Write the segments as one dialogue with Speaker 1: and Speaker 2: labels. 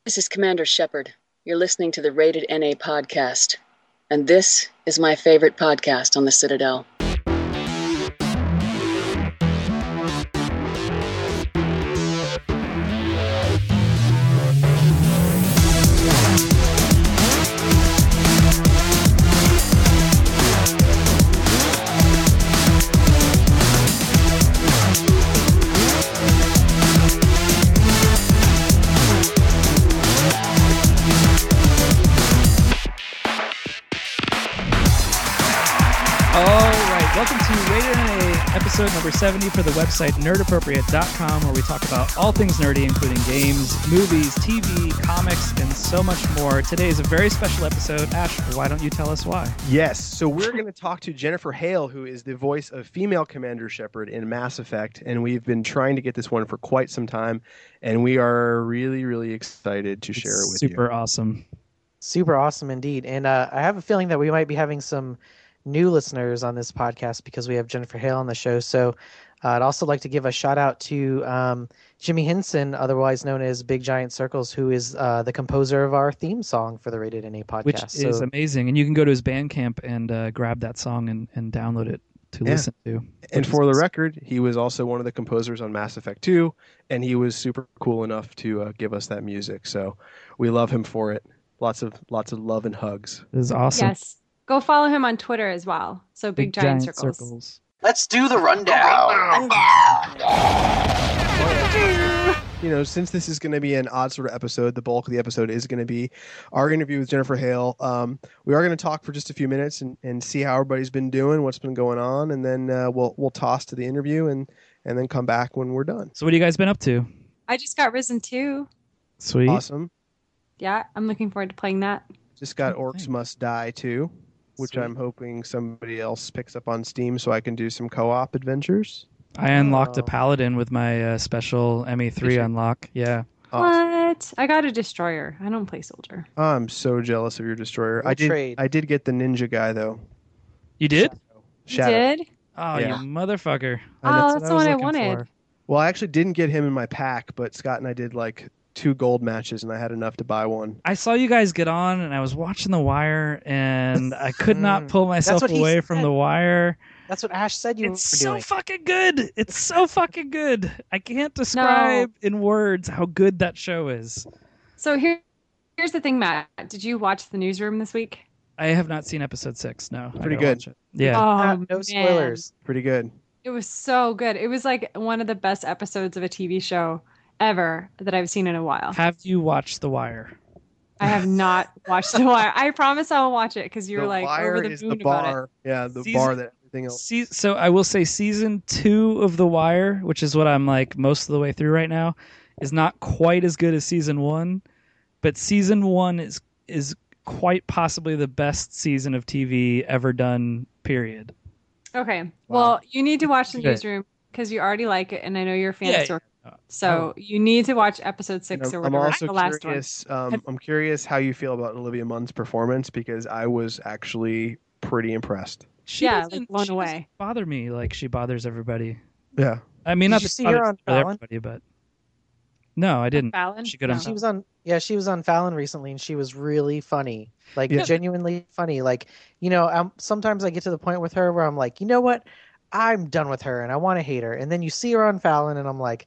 Speaker 1: This is Commander Shepard. You're listening to the Rated NA podcast. And this is my favorite podcast on the Citadel.
Speaker 2: Welcome to Rated NA, episode number 70 for the website nerdappropriate.com, where we talk about all things nerdy, including games, movies, TV, comics, and so much more. Today is a very special episode. Ash, why don't you tell us why?
Speaker 3: Yes, so we're going to talk to Jennifer Hale, who is the voice of female Commander Shepard in Mass Effect, and we've been trying to get this one for quite some time, and we are really, really excited to share it with you.
Speaker 2: Super awesome.
Speaker 4: Super awesome indeed. And I have a feeling that we might be having some new listeners on this podcast because we have Jennifer Hale on the show. So I'd also like to give a shout out to Jimmy Henson, otherwise known as Big Giant Circles, who is the composer of our theme song for the Rated NA podcast.
Speaker 2: Which is amazing. And you can go to his Bandcamp and grab that song and download it to listen to.
Speaker 3: And for the record, he was also one of the composers on Mass Effect 2, and he was super cool enough to give us that music. So we love him for it. Lots of love and hugs.
Speaker 2: This is awesome.
Speaker 5: Yes. Go follow him on Twitter as well. So Big Giant Circles.
Speaker 4: Let's do the rundown.
Speaker 3: You know, since this is going to be an odd sort of episode, the bulk of the episode is going to be our interview with Jennifer Hale. We are going to talk for just a few minutes and see how everybody's been doing, what's been going on, and then we'll toss to the interview and then come back when we're done.
Speaker 2: So what have you guys been up to?
Speaker 5: I just got Risen 2.
Speaker 2: Sweet.
Speaker 3: Awesome.
Speaker 5: Yeah, I'm looking forward to playing that.
Speaker 3: Just got Orcs Must Die too, which
Speaker 4: Sweet.
Speaker 3: I'm hoping somebody else picks up on Steam so I can do some co-op adventures.
Speaker 2: I unlocked a Paladin with my special ME3 unlock. Yeah.
Speaker 3: Awesome.
Speaker 5: What? I got a Destroyer. I don't play Soldier.
Speaker 3: I'm so jealous of your Destroyer.
Speaker 4: We'll trade.
Speaker 3: I did get the Ninja guy though.
Speaker 2: You did?
Speaker 3: Shadow.
Speaker 5: You did?
Speaker 2: Oh,
Speaker 3: Yeah.
Speaker 2: you motherfucker.
Speaker 5: Oh, that's the one I
Speaker 2: looking
Speaker 5: wanted.
Speaker 2: for.
Speaker 3: Well, I actually didn't get him in my pack, but Scott and I did like 2 gold matches, and I had enough to buy one.
Speaker 2: I saw you guys get on, and I was watching The Wire, and I could not pull myself
Speaker 4: what he
Speaker 2: away from
Speaker 4: said.
Speaker 2: The Wire.
Speaker 4: That's what Ash said you
Speaker 2: It's
Speaker 4: were
Speaker 2: so
Speaker 4: doing.
Speaker 2: fucking good. It's so fucking good. I can't describe in words how good that show is.
Speaker 5: So here's the thing, Matt. Did you watch The Newsroom this week?
Speaker 2: I have not seen episode 6. No, I
Speaker 3: Pretty
Speaker 2: gotta
Speaker 3: good.
Speaker 2: watch it. Yeah.
Speaker 5: Oh,
Speaker 4: No
Speaker 5: man.
Speaker 4: spoilers.
Speaker 3: Pretty good.
Speaker 5: It was so good. It was like one of the best episodes of a TV show ever that I've seen in a while.
Speaker 2: Have you watched The Wire?
Speaker 5: I have not watched The Wire. I promise I will watch it because you're
Speaker 3: The
Speaker 5: like
Speaker 3: Wire
Speaker 5: over the
Speaker 3: is
Speaker 5: moon
Speaker 3: the
Speaker 5: about it.
Speaker 3: bar. Yeah, the
Speaker 2: Season-
Speaker 3: bar that everything else.
Speaker 2: So I will say season 2 of The Wire, which is what I'm like most of the way through right now, is not quite as good as season 1, but season 1 is quite possibly the best season of TV ever done, period.
Speaker 5: Okay.
Speaker 3: Wow.
Speaker 5: Well, you need to watch The
Speaker 2: Okay.
Speaker 5: Newsroom because you already like it, and I know you're a fan
Speaker 2: Yeah,
Speaker 5: of Sorkin. So you need to watch episode 6 or
Speaker 3: I'm
Speaker 5: whatever,
Speaker 3: also
Speaker 5: the last one.
Speaker 3: curious. I'm curious how you feel about Olivia Munn's performance because I was actually pretty impressed.
Speaker 2: She
Speaker 5: Yeah,
Speaker 2: doesn't-
Speaker 5: like blown
Speaker 2: she
Speaker 5: away.
Speaker 2: doesn't bother me like she bothers everybody.
Speaker 3: Yeah.
Speaker 2: I mean,
Speaker 4: Did
Speaker 2: not
Speaker 4: you
Speaker 2: that
Speaker 4: see
Speaker 2: she
Speaker 4: her
Speaker 2: bothers
Speaker 4: on Fallon?
Speaker 2: everybody, but no, I didn't.
Speaker 5: Fallon?
Speaker 2: She good on
Speaker 5: No.
Speaker 4: She was on she was on Fallon recently, and she was really funny. Like
Speaker 3: Yeah.
Speaker 4: genuinely funny. Like, sometimes I get to the point with her where I'm like, you know what? I'm done with her and I want to hate her. And then you see her on Fallon and I'm like,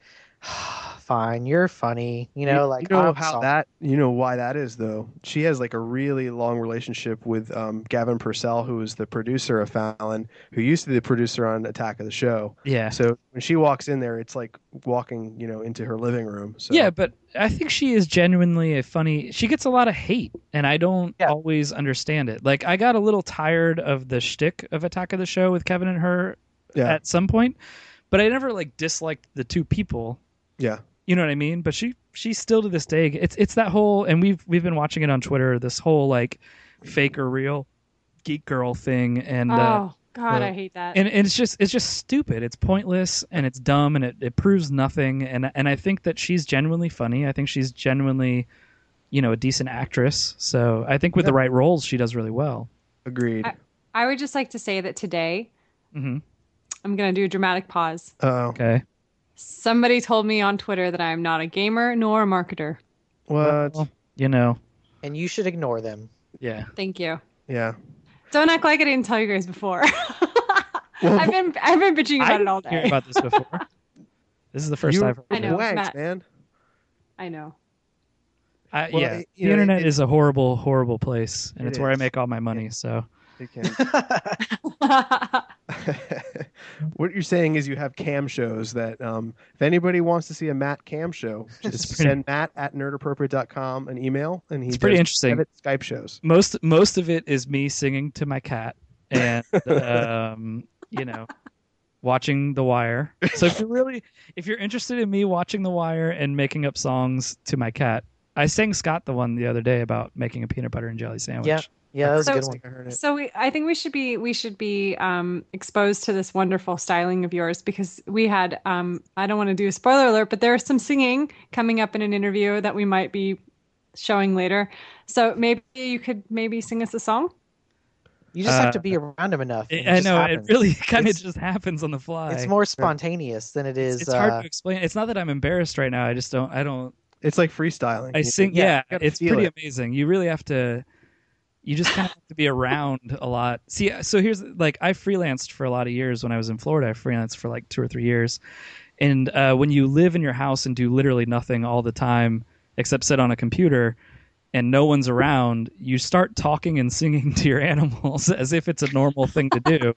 Speaker 4: fine, you're funny.
Speaker 3: You know
Speaker 4: I'm
Speaker 3: how
Speaker 4: sorry.
Speaker 3: that you know why that is though. She has like a really long relationship with Gavin Purcell, who is the producer of Fallon, who used to be the producer on Attack of the Show.
Speaker 2: Yeah.
Speaker 3: So when she walks in there, it's like walking, into her living room. So
Speaker 2: Yeah, but I think she is genuinely a funny. She gets a lot of hate, and I don't
Speaker 4: Yeah.
Speaker 2: always understand it. Like, I got a little tired of the shtick of Attack of the Show with Kevin and her
Speaker 3: Yeah.
Speaker 2: at some point, but I never disliked the two people.
Speaker 3: Yeah.
Speaker 2: You know what I mean? But she's still to this day. It's that whole, and we've been watching it on Twitter. This whole fake or real geek girl thing, and
Speaker 5: Oh God,
Speaker 2: the-
Speaker 5: I hate that.
Speaker 2: and it's just stupid. It's pointless and it's dumb and it proves nothing. And I think that she's genuinely funny. I think she's genuinely, a decent actress. So I think with the right roles, she does really well.
Speaker 3: Agreed.
Speaker 5: I would just like to say that today
Speaker 2: Mm-hmm.
Speaker 5: I'm going to do a dramatic pause.
Speaker 3: Oh.
Speaker 2: Okay.
Speaker 5: Somebody told me on Twitter that I am not a gamer nor a marketer.
Speaker 3: What?
Speaker 2: Well, you know,
Speaker 4: And you should ignore them.
Speaker 2: yeah.
Speaker 5: Thank you.
Speaker 3: Yeah.
Speaker 5: Don't act like I didn't tell you guys before.
Speaker 3: Well,
Speaker 5: I've been bitching
Speaker 2: I
Speaker 5: about it all
Speaker 2: didn't hear
Speaker 5: day.
Speaker 2: about this before. This is the first
Speaker 3: you
Speaker 2: I've heard.
Speaker 5: I know,
Speaker 3: blanks,
Speaker 5: Matt.
Speaker 3: man.
Speaker 5: I know.
Speaker 2: Well,
Speaker 3: you
Speaker 2: the
Speaker 3: know,
Speaker 2: internet is a horrible, horrible place, and
Speaker 3: It
Speaker 2: it's where I
Speaker 3: is.
Speaker 2: make all my money. So
Speaker 3: It can. What you're saying is you have cam shows that if anybody wants to see a Matt cam show, just
Speaker 2: It's pretty-
Speaker 3: send Matt at nerdappropriate.com an email, and he
Speaker 2: It's pretty
Speaker 3: does
Speaker 2: interesting.
Speaker 3: private Skype shows.
Speaker 2: most of it is me singing to my cat and watching The Wire. So if you're interested in me watching The Wire and making up songs to my cat, I sang Scott the one the other day about making a peanut butter and jelly sandwich.
Speaker 4: Yeah. Yeah, that was a
Speaker 5: So-
Speaker 4: good one.
Speaker 3: I heard it.
Speaker 5: So I think we should be exposed to this wonderful styling of yours because we had I don't want to do a spoiler alert, but there's some singing coming up in an interview that we might be showing later. So maybe you could sing us a song.
Speaker 4: You just have to be around him enough. and it
Speaker 2: I
Speaker 4: just
Speaker 2: know
Speaker 4: happens.
Speaker 2: it really kind of
Speaker 4: It's-
Speaker 2: just happens on the fly.
Speaker 4: It's more spontaneous than it is.
Speaker 2: It's hard to explain. It's not that I'm embarrassed right now. I just don't. I don't.
Speaker 3: It's like freestyling.
Speaker 2: I sing.
Speaker 3: Yeah,
Speaker 2: Yeah,
Speaker 3: you gotta
Speaker 2: it's
Speaker 3: feel
Speaker 2: pretty
Speaker 3: it.
Speaker 2: amazing. You really have to. You just kind of have to be around a lot. See, so here's like I freelanced for a lot of years when I was in Florida. I freelanced for like 2 or 3 years, and when you live in your house and do literally nothing all the time except sit on a computer, and no one's around, you start talking and singing to your animals as if it's a normal thing to do.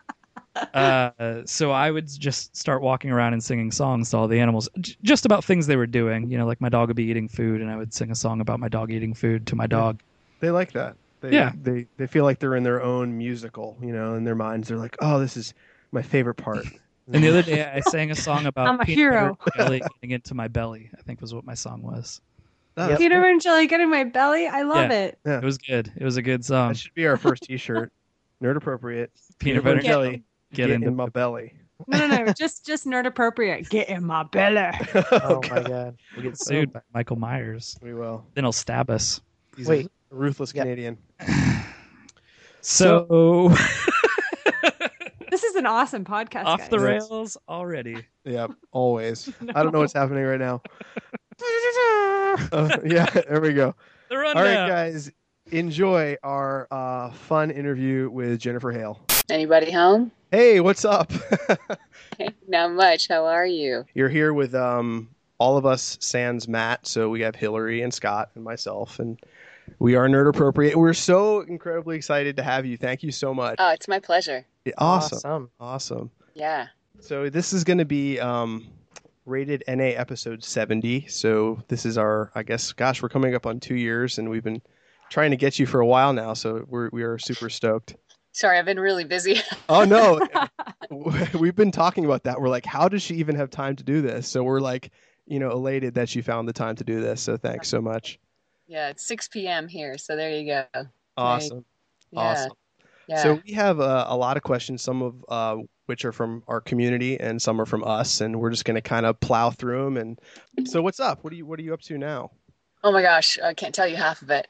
Speaker 2: So I would just start walking around and singing songs to all the animals, just about things they were doing. You know, like my dog would be eating food, and I would sing a song about my dog eating food to my dog.
Speaker 3: They like that.
Speaker 2: Yeah.
Speaker 3: They feel like they're in their own musical, in their minds. They're like, oh, this is my favorite part.
Speaker 2: And the other day, I sang a song about
Speaker 5: I'm a
Speaker 2: peanut
Speaker 5: hero.
Speaker 2: butter and jelly getting into my belly. I think was what my song was.
Speaker 3: Oh,
Speaker 4: Yep.
Speaker 3: that's
Speaker 5: Peanut
Speaker 3: cool.
Speaker 5: butter and jelly get in my belly. I love it.
Speaker 3: Yeah.
Speaker 2: It was good. It was a good song.
Speaker 3: That should be our first T-shirt. Nerd appropriate.
Speaker 2: Peanut butter and
Speaker 3: jelly.
Speaker 2: Get into
Speaker 3: in my belly.
Speaker 5: No. Just nerd appropriate. Get in my belly.
Speaker 4: Oh my god.
Speaker 2: We'll get sued by Michael Myers.
Speaker 3: We will.
Speaker 2: Then he'll stab us.
Speaker 3: He's
Speaker 4: Wait.
Speaker 3: a ruthless
Speaker 4: Yeah.
Speaker 3: Canadian.
Speaker 2: So
Speaker 5: This is an awesome podcast.
Speaker 2: off
Speaker 5: guys.
Speaker 2: the rails already.
Speaker 3: Yeah, always. I don't know what's happening right now. Yeah, there we go.
Speaker 2: The
Speaker 3: All
Speaker 2: rundown.
Speaker 3: right, guys, enjoy our fun interview with Jennifer Hale.
Speaker 1: Anybody home?
Speaker 3: Hey, what's up?
Speaker 1: Not much. How are you?
Speaker 3: You're here with all of us sans Matt, so we have Hillary and Scott and myself, and we are Nerd Appropriate. We're so incredibly excited to have you. Thank you so much.
Speaker 1: Oh, it's my pleasure.
Speaker 3: Awesome.
Speaker 1: Yeah.
Speaker 3: So this is going to be rated NA episode 70. So this is our, I guess, gosh, we're coming up on 2 years, and we've been trying to get you for a while now. So we are super stoked.
Speaker 1: Sorry, I've been really busy.
Speaker 3: Oh no, we've been talking about that. We're like, how does she even have time to do this? So we're like, elated that she found the time to do this. So thanks so much.
Speaker 1: Yeah, it's 6 p.m. here, so there you go.
Speaker 3: Awesome.
Speaker 1: Yeah.
Speaker 3: Awesome.
Speaker 1: Yeah.
Speaker 3: So we have a lot of questions, some of which are from our community and some are from us, and we're just going to kind of plow through them. And so what's up? What are you up to now?
Speaker 1: Oh my gosh, I can't tell you half of it.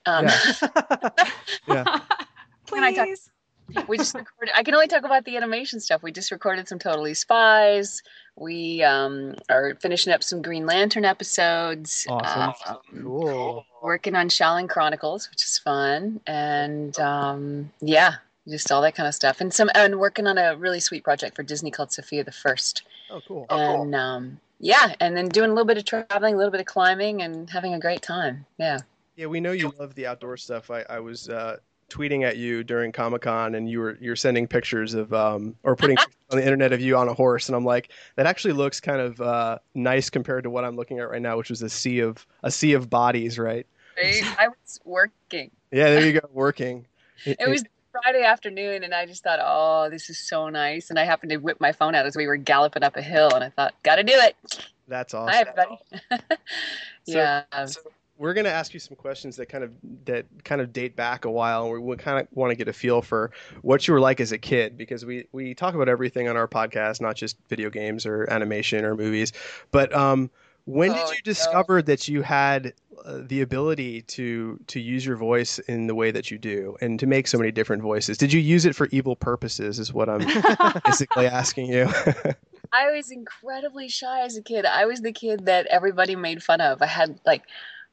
Speaker 3: Yeah.
Speaker 1: Can I talk-
Speaker 5: Please.
Speaker 1: We just recorded. I can only talk about the animation stuff. We just recorded some Totally Spies. We are finishing up some Green Lantern episodes.
Speaker 3: Awesome.
Speaker 4: Cool.
Speaker 1: Working on Shaolin Chronicles, which is fun, and yeah, just all that kind of stuff. And working on a really sweet project for Disney called Sophia the First.
Speaker 3: Oh, cool.
Speaker 1: And yeah, and then doing a little bit of traveling, a little bit of climbing, and having a great time. Yeah.
Speaker 3: Yeah, we know you love the outdoor stuff. I was tweeting at you during Comic-Con, and you're sending pictures of or putting pictures on the internet of you on a horse, and I'm like, that actually looks kind of nice compared to what I'm looking at right now, which is a sea of bodies, right?
Speaker 1: I was working.
Speaker 3: Yeah, there you go, working.
Speaker 1: It was Friday afternoon, and I just thought, oh, this is so nice. And I happened to whip my phone out as we were galloping up a hill, and I thought, got to do it.
Speaker 3: That's
Speaker 1: Hi,
Speaker 3: awesome.
Speaker 1: everybody. Yeah.
Speaker 3: So we're going to ask you some questions that kind of date back a while, and we kind of want to get a feel for what you were like as a kid, because we talk about everything on our podcast, not just video games or animation or movies. But when did you discover that you had the ability to use your voice in the way that you do and to make so many different voices? Did you use it for evil purposes is what I'm basically asking you.
Speaker 1: I was incredibly shy as a kid. I was the kid that everybody made fun of. I had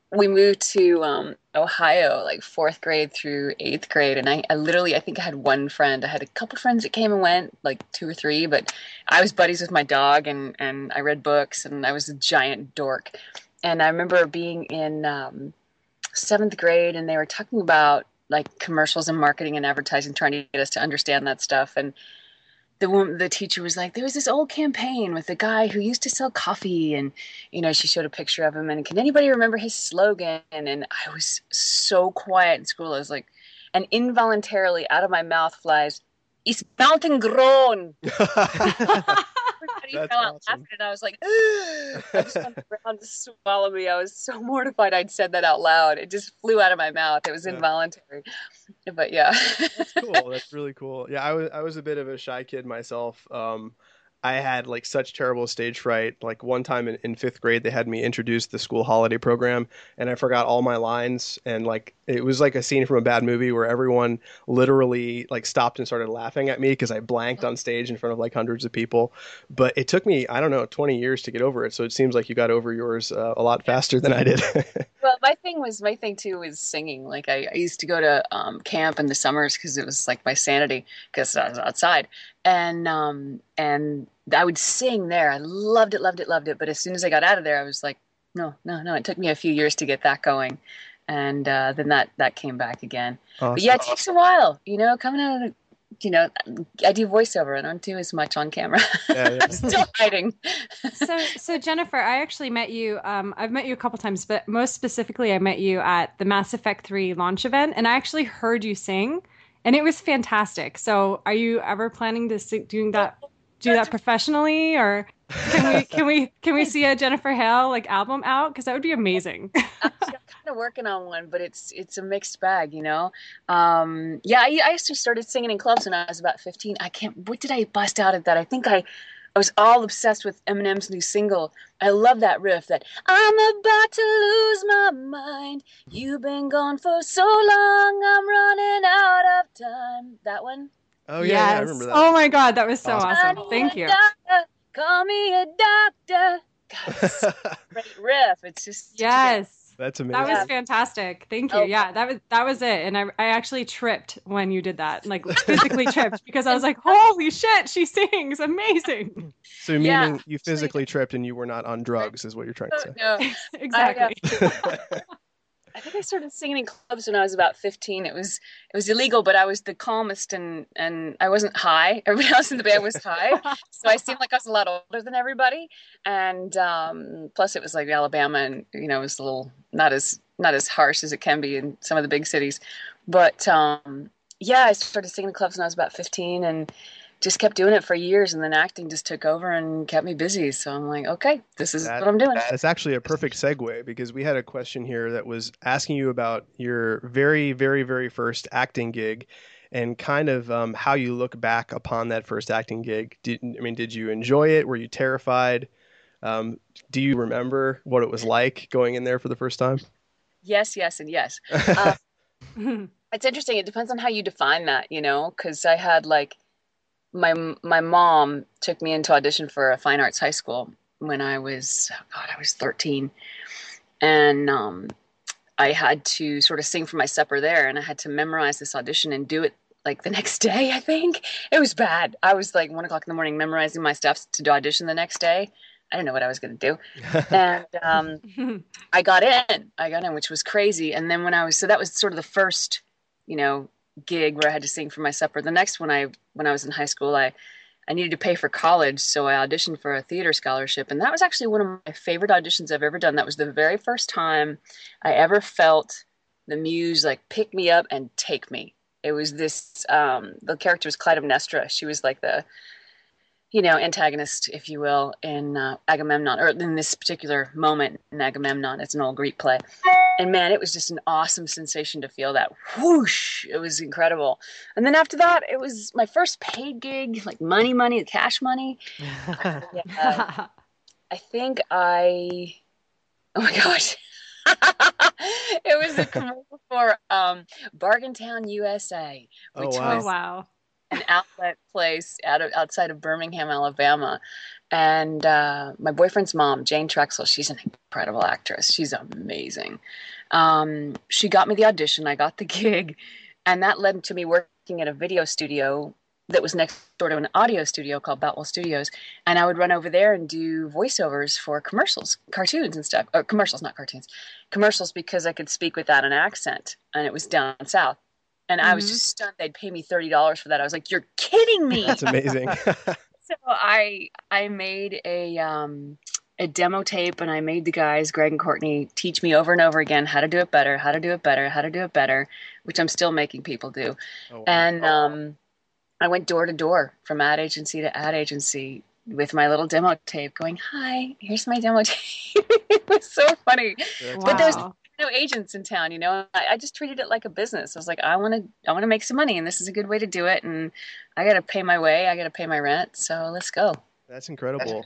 Speaker 1: we moved to Ohio, like fourth grade through eighth grade, and I literally, I think I had one friend. I had a couple friends that came and went, like two or three, but I was buddies with my dog, and I read books, and I was a giant dork. And I remember being in seventh grade, and they were talking about like commercials and marketing and advertising, trying to get us to understand that stuff. And the teacher was like, there was this old campaign with a guy who used to sell coffee, and she showed a picture of him, and can anybody remember his slogan? And I was so quiet in school. I was like, and involuntarily out of my mouth flies, "It's mountain grown." Everybody fell out laughing, and I was like, I just wanted the ground to swallow me. I was so mortified I'd said that out loud. It just flew out of my mouth. It was involuntary. But yeah.
Speaker 3: That's cool. That's really cool. Yeah, I was a bit of a shy kid myself. I had like such terrible stage fright. Like one time in fifth grade, they had me introduce the school holiday program, and I forgot all my lines. And like it was like a scene from a bad movie where everyone literally like stopped and started laughing at me because I blanked on stage in front of like hundreds of people. But it took me, I don't know, 20 years to get over it. So it seems like you got over yours a lot faster than I did.
Speaker 1: Well, my thing too was singing. Like I used to go to camp in the summers because it was like my sanity because I was outside. And I would sing there. I loved it, loved it, loved it. But as soon as I got out of there, I was like, no. It took me a few years to get that going, and then that came back again. Awesome. But yeah, it takes a while. Coming out of I do voiceover. I don't do as much on camera. Yeah. I'm still hiding.
Speaker 5: So Jennifer, I actually met you. I've met you a couple times, but most specifically, I met you at the Mass Effect 3 launch event, and I actually heard you sing. And it was fantastic. So, are you ever planning to do that professionally, or can we see a Jennifer Hale like album out? Because that would be amazing.
Speaker 1: I'm kind of working on one, but it's a mixed bag, Yeah, I actually started singing in clubs when I was about 15. What did I bust out at that? I think I was all obsessed with Eminem's new single. I love that riff, that I'm about to lose my mind. You've been gone for so long, I'm running out of time. That one?
Speaker 3: Oh, yeah, yes. I remember that.
Speaker 5: Oh, my God, that was so awesome. Thank you.
Speaker 1: Doctor, call me a doctor. God, it's a great riff. It's just...
Speaker 5: Yes.
Speaker 3: That's amazing.
Speaker 5: That was fantastic. Thank you. Yeah, that was it. And I actually tripped when you did that, like physically tripped, because I was like, holy shit, she sings. Amazing.
Speaker 3: So meaning you physically tripped and you were not on drugs is what you're trying to say.
Speaker 1: No,
Speaker 5: exactly.
Speaker 1: I think I started singing in clubs when I was about 15. It was illegal, but I was the calmest and I wasn't high. Everybody else in the band was high. So I seemed like I was a lot older than everybody. And plus it was like Alabama, and it was a little not as harsh as it can be in some of the big cities. But yeah, I started singing in clubs when I was about 15 and just kept doing it for years, and then acting just took over and kept me busy. So I'm like, okay, this is what I'm doing.
Speaker 3: That's actually a perfect segue, because we had a question here that was asking you about your very, very, very first acting gig and kind of how you look back upon that first acting gig. Did you enjoy it? Were you terrified? Do you remember what it was like going in there for the first time?
Speaker 1: Yes, and yes. It's interesting. It depends on how you define that, because I had like, my mom took me into audition for a fine arts high school when I was 13, and I had to sort of sing for my supper there, and I had to memorize this audition and do it like the next day. I think it was bad. I was like 1 o'clock in the morning memorizing my stuff to do audition the next day. I didn't know what I was going to do, and I got in, which was crazy. And then so that was sort of the first, gig where I had to sing for my supper. The next one, when I was in high school, I needed to pay for college, so I auditioned for a theater scholarship, and that was actually one of my favorite auditions I've ever done. That was the very first time I ever felt the muse like pick me up and take me. It was this the character was Clytemnestra. She was like the antagonist, if you will, in Agamemnon, or in this particular moment in Agamemnon. It's an old Greek play. And man, it was just an awesome sensation to feel that whoosh. It was incredible. And then after that, it was my first paid gig, like money, cash money. I think oh my gosh. It was a commercial for Bargaintown, USA, which was
Speaker 5: wow.
Speaker 1: an outlet place outside of Birmingham, Alabama. And my boyfriend's mom, Jane Trexel, she's an incredible actress. She's amazing. She got me the audition. I got the gig. And that led to me working at a video studio that was next door to an audio studio called Boutwell Studios. And I would run over there and do voiceovers for commercials, cartoons and stuff. Or commercials, not cartoons. Commercials, because I could speak without an accent. And it was down south. And I was just stunned they'd pay me $30 for that. I was like, you're kidding me.
Speaker 3: That's amazing.
Speaker 1: So I made a demo tape, and I made the guys, Greg and Courtney, teach me over and over again how to do it better, how to do it better, how to do it better, which I'm still making people do. Oh, wow. And I went door to door from ad agency to ad agency with my little demo tape going, hi, here's my demo tape. It was so funny.
Speaker 5: Wow.
Speaker 1: But there's no agents in town, you know. I just treated it like a business. I was like, I want to make some money, and this is a good way to do it. And I got to pay my way. I got to pay my rent. So let's go.
Speaker 3: That's incredible.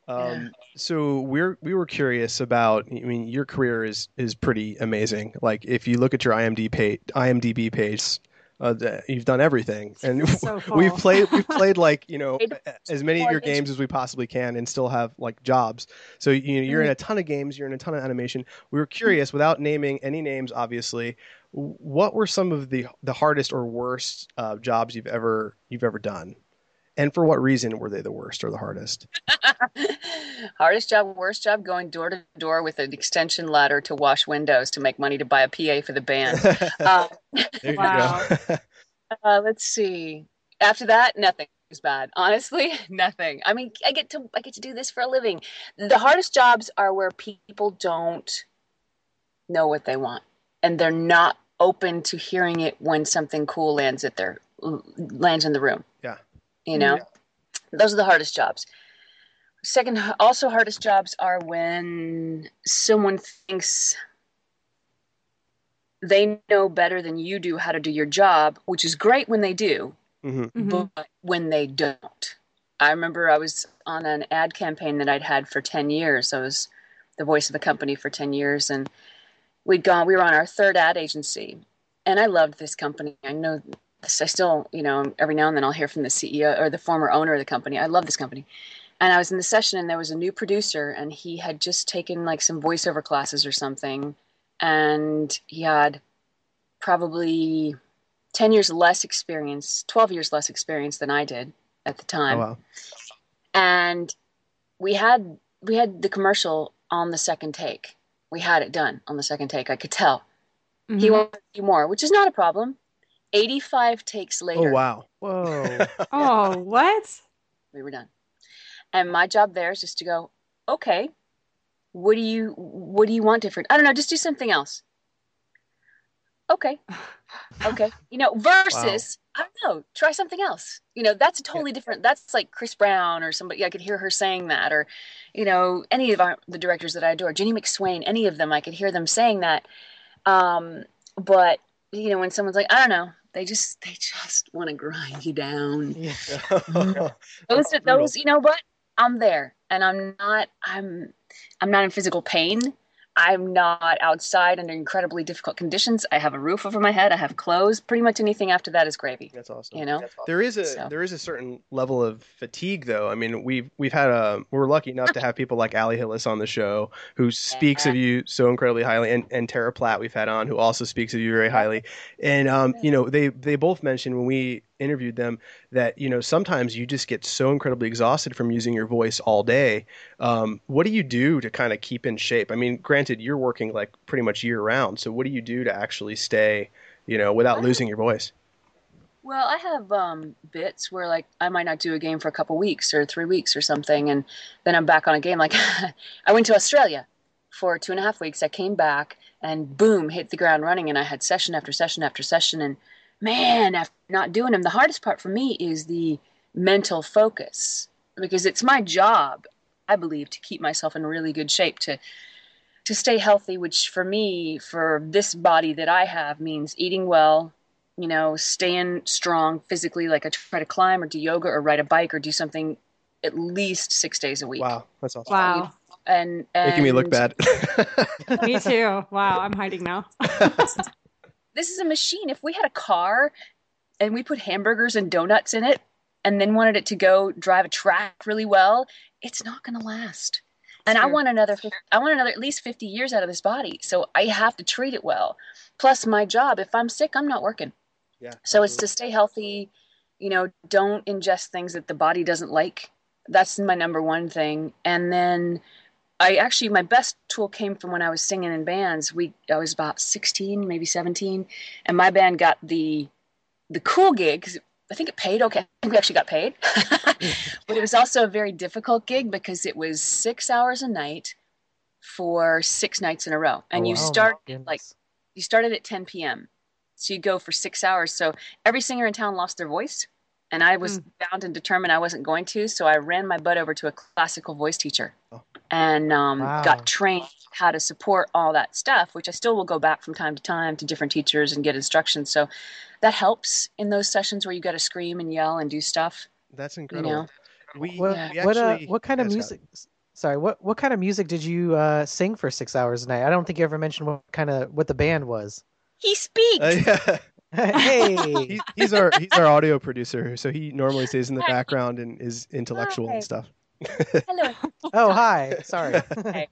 Speaker 3: So we were curious about, I mean, your career is pretty amazing. Like if you look at your IMDb page, you've done everything, and
Speaker 5: so cool.
Speaker 3: we've played like, you know, as many of your games as we possibly can, and still have like jobs. So you're in a ton of games, you're in a ton of animation. We were curious, without naming any names, obviously, what were some of the hardest or worst jobs you've ever done, and for what reason were they the worst or the hardest?
Speaker 1: Hardest job, worst job, going door to door with an extension ladder to wash windows to make money to buy a PA for the band.
Speaker 3: There you
Speaker 5: Wow.
Speaker 3: go.
Speaker 1: Let's see. After that, nothing was bad. Honestly, nothing. I mean, I get to do this for a living. The hardest jobs are where people don't know what they want, and they're not open to hearing it when something cool lands in the room.
Speaker 3: Yeah.
Speaker 1: You know, those are the hardest jobs. Second, also hardest jobs are when someone thinks they know better than you do how to do your job, which is great when they do, but when they don't. I remember I was on an ad campaign that I'd had for 10 years. I was the voice of the company for 10 years, and we were on our third ad agency, and I loved this company. I know this, I still, you know, every now and then I'll hear from the CEO or the former owner of the company. I love this company. And I was in the session, and there was a new producer, and he had just taken like some voiceover classes or something. And he had probably 10 years less experience, 12 years less experience than I did at the time.
Speaker 3: Oh, wow.
Speaker 1: And we had the commercial on the second take. We had it done on the second take. I could tell. He wanted a few more, which is not a problem. 85 takes later.
Speaker 3: Oh, wow.
Speaker 4: Whoa.
Speaker 5: Oh, what?
Speaker 1: We were done. And my job there is just to go, okay, what do you want different? I don't know, just do something else. Okay. You know, versus, wow. I don't know, try something else. You know, that's a totally different, that's like Chris Brown or somebody, I could hear her saying that, or, you know, any of the directors that I adore, Jenny McSwain, any of them, I could hear them saying that. But, you know, when someone's like, I don't know, they just want to grind you down.
Speaker 4: Yeah.
Speaker 1: Those, you know what? I'm there, and I'm not in physical pain. I'm not outside under incredibly difficult conditions. I have a roof over my head. I have clothes. Pretty much anything after that is gravy.
Speaker 3: That's awesome.
Speaker 1: You know,
Speaker 3: there is a certain level of fatigue, though. I mean, we're lucky enough to have people like Ali Hillis on the show, who speaks of you so incredibly highly, and Tara Platt we've had on, who also speaks of you very highly. And you know, they both mentioned when we interviewed them that, you know, sometimes you just get so incredibly exhausted from using your voice all day. What do you do to kind of keep in shape? I mean, granted, you're working like pretty much year round, so what do you do to actually stay, you know, without losing your voice?
Speaker 1: Well, I have bits where like I might not do a game for a couple weeks or 3 weeks or something, and then I'm back on a game. Like I went to Australia for 2.5 weeks. I came back and boom, hit the ground running, and I had session after session after session, and man, after not doing them, the hardest part for me is the mental focus, because it's my job, I believe, to keep myself in really good shape, to stay healthy, which for me, for this body that I have, means eating well, you know, staying strong physically, like I try to climb or do yoga or ride a bike or do something at least 6 days a week.
Speaker 3: Wow, that's awesome.
Speaker 5: Wow.
Speaker 1: And
Speaker 3: making me look bad.
Speaker 5: Me too. Wow, I'm hiding now.
Speaker 1: This is a machine. If we had a car and we put hamburgers and donuts in it and then wanted it to go drive a track really well, it's not going to last. And I want another at least 50 years out of this body. So I have to treat it well. Plus my job, if I'm sick, I'm not working.
Speaker 3: Yeah.
Speaker 1: So it's to stay healthy, don't ingest things that the body doesn't like. That's my number one thing. And then my best tool came from when I was singing in bands. I was about 16, maybe 17. And my band got the cool gig, 'cause I think it paid. Okay. I think we actually got paid, but it was also a very difficult gig because it was 6 hours a night for 6 nights in a row. And you started at 10 PM. So you go for 6 hours. So every singer in town lost their voice, and I was bound and determined I wasn't going to. So I ran my butt over to a classical voice teacher and got trained how to support all that stuff, which I still will go back from time to time to different teachers and get instructions. So that helps in those sessions where you got to scream and yell and do stuff.
Speaker 3: That's incredible.
Speaker 4: What kind of music? Sorry, what kind of music did you sing for 6 hours a night? I don't think you ever mentioned what the band was.
Speaker 1: He speaks.
Speaker 4: Hey,
Speaker 3: he's our audio producer, so he normally stays in the background and is intellectual and stuff.
Speaker 1: Hello.
Speaker 4: Oh, hi. Sorry.
Speaker 1: Hey.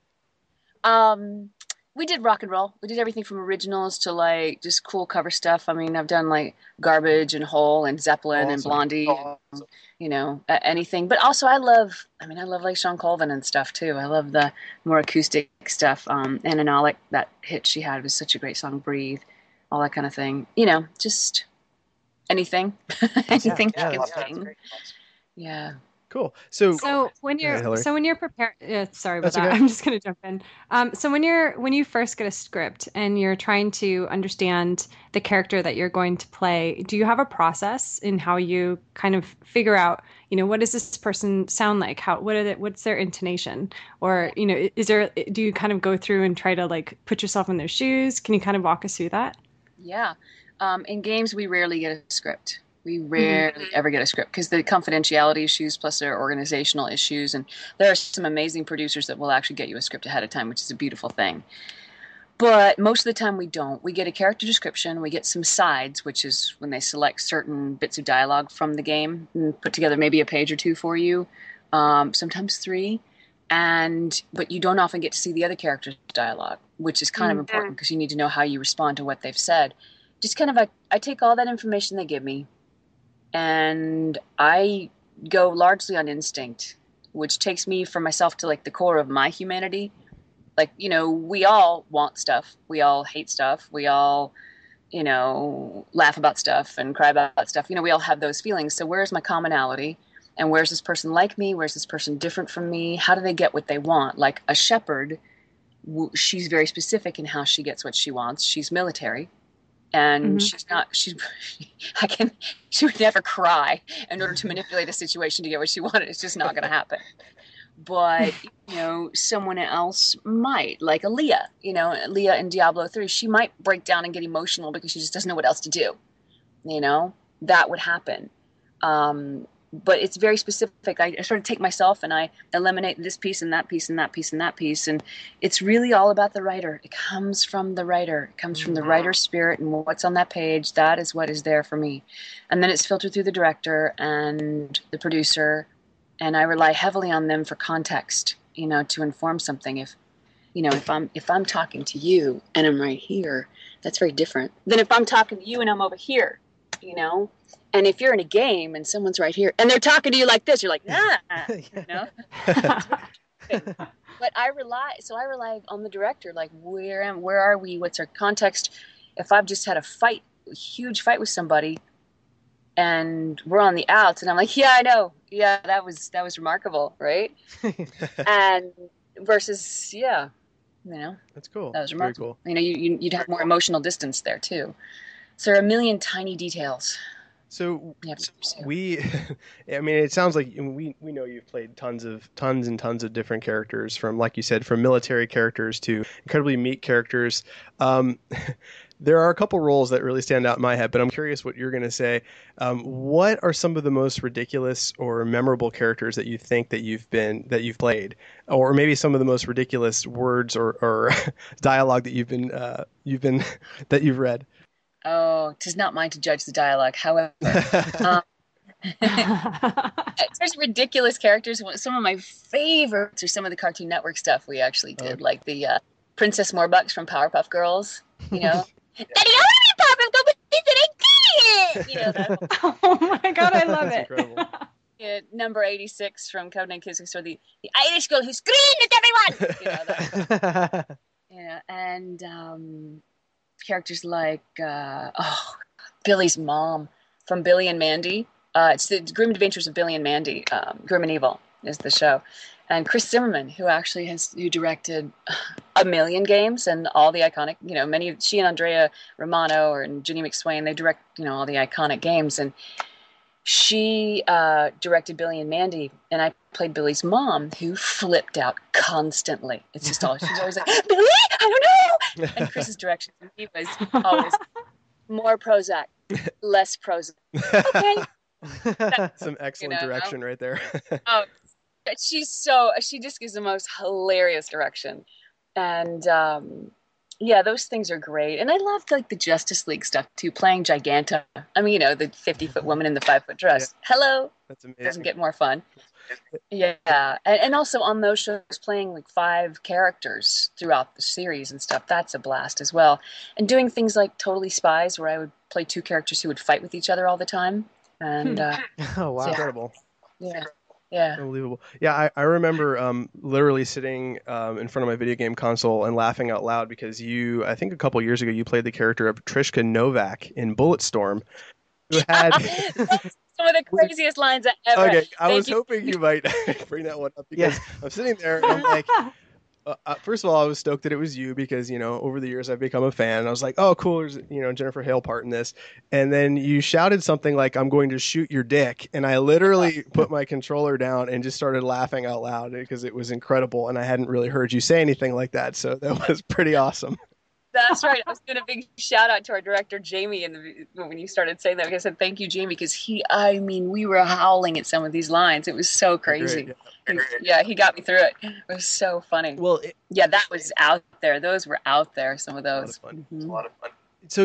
Speaker 1: We did rock and roll. We did everything from originals to like just cool cover stuff. I mean, I've done like Garbage and Hole and Zeppelin and Blondie, anything. But also I love like Sean Colvin and stuff too. I love the more acoustic stuff. And Analik, that hit she had was such a great song, Breathe, all that kind of thing. Just anything. Anything you can sing. Yeah.
Speaker 3: Cool.
Speaker 5: So when you're prepared, sorry about that. Okay. I'm just going to jump in. So when you first get a script and you're trying to understand the character that you're going to play, do you have a process in how you kind of figure out, what does this person sound like? What's their intonation? Or, do you kind of go through and try to like put yourself in their shoes? Can you kind of walk us through that?
Speaker 1: Yeah. In games, we rarely get a script. We rarely ever get a script because the confidentiality issues plus there are organizational issues. And there are some amazing producers that will actually get you a script ahead of time, which is a beautiful thing. But most of the time we don't. We get a character description. We get some sides, which is when they select certain bits of dialogue from the game and put together maybe a page or two for you, sometimes 3. But you don't often get to see the other character's dialogue, which is kind of important because you need to know how you respond to what they've said. Just kind of I take all that information they give me, and I go largely on instinct, which takes me from myself to like the core of my humanity. Like, we all want stuff. We all hate stuff. We all, laugh about stuff and cry about stuff. We all have those feelings. So where's my commonality? And where's this person like me? Where's this person different from me? How do they get what they want? Like a shepherd, she's very specific in how she gets what she wants. She's military. And she would never cry in order to manipulate a situation to get what she wanted. It's just not going to happen. But, someone else might, like Aaliyah, Aaliyah in Diablo 3, she might break down and get emotional because she just doesn't know what else to do. That would happen. But it's very specific. I sort of take myself and I eliminate this piece and that piece and that piece and that piece. And it's really all about the writer. It comes from the writer. It comes from the writer's spirit and what's on that page. That is what is there for me. And then it's filtered through the director and the producer. And I rely heavily on them for context, to inform something. If I'm talking to you and I'm right here, that's very different than if I'm talking to you and I'm over here, And if you're in a game and someone's right here and they're talking to you like this, you're like, But I rely on the director. Like, where are we? What's our context? If I've just had a huge fight with somebody and we're on the outs and I'm like, yeah, I know. Yeah, that was remarkable. Right. And versus,
Speaker 3: that's cool.
Speaker 1: That was remarkable.
Speaker 3: Very cool.
Speaker 1: You'd have more emotional distance there too. So there are a million tiny details.
Speaker 3: So it sounds like we know you've played tons and tons of different characters, from, like you said, from military characters to incredibly meek characters. There are a couple roles that really stand out in my head, but I'm curious what you're going to say. What are some of the most ridiculous or memorable characters that you think that you've played, or maybe some of the most ridiculous words or dialogue that you've read?
Speaker 1: Oh, 'tis not mine to judge the dialogue. However, There's ridiculous characters. Some of my favorites are some of the Cartoon Network stuff we actually did, like the Princess Morbucks from Powerpuff Girls. You know, Daddy, I want to be Powerpuff Girl, but this and I did it. You know that.
Speaker 5: Oh my god, I love
Speaker 3: That's
Speaker 5: it.
Speaker 3: incredible.
Speaker 1: Yeah, number 86 from Codename Kids, or the Irish girl who screamed at everyone. You know that. Yeah, and characters like Billy's mom from Billy and Mandy. It's the Grim Adventures of Billy and Mandy. Grim and Evil is the show, and Chris Zimmerman, who directed a million games and all the iconic, you know, she and Andrea Romano and Ginny McSwain, they direct, you know, all the iconic games, and she directed Billy and Mandy, and I played Billy's mom, who flipped out constantly. It's just all she's always like, Billy, I don't know. And Chris's direction, he was always more Prozac, less Prozac. Okay.
Speaker 3: Some excellent direction right there.
Speaker 1: Oh, she just gives the most hilarious direction, and yeah, those things are great. And I loved like the Justice League stuff too, playing Giganta. I mean, you know, the 50-foot woman in the 5-foot dress. Yeah. Hello.
Speaker 3: That's amazing.
Speaker 1: Doesn't get more fun. Yeah, and also on those shows, playing like 5 characters throughout the series and stuff. That's a blast as well. And doing things like Totally Spies, where I would play 2 characters who would fight with each other all the time. And
Speaker 3: oh wow, incredible!
Speaker 1: Yeah, yeah,
Speaker 3: unbelievable. Yeah, I remember literally sitting in front of my video game console and laughing out loud because I think a couple years ago, you played the character of Trishka Novak in Bulletstorm, who had
Speaker 1: some of the craziest lines ever.
Speaker 3: Okay, I was hoping you might bring that one up because I'm sitting there and I'm like. First of all, I was stoked that it was you because, you know, over the years I've become a fan. And I was like, oh, cool. There's, you know, Jennifer Hale part in this. And then you shouted something like, I'm going to shoot your dick. And I literally put my controller down and just started laughing out loud because it was incredible. And I hadn't really heard you say anything like that. So that was pretty awesome.
Speaker 1: That's right. I was doing a big shout out to our director, Jamie, when you started saying that. I said, thank you, Jamie, because we were howling at some of these lines. It was so crazy. Yeah, he got me through it. It was so funny.
Speaker 3: Well,
Speaker 1: that was out there. Those were out there, some of those.
Speaker 3: A lot of fun. Mm-hmm. A lot of fun. So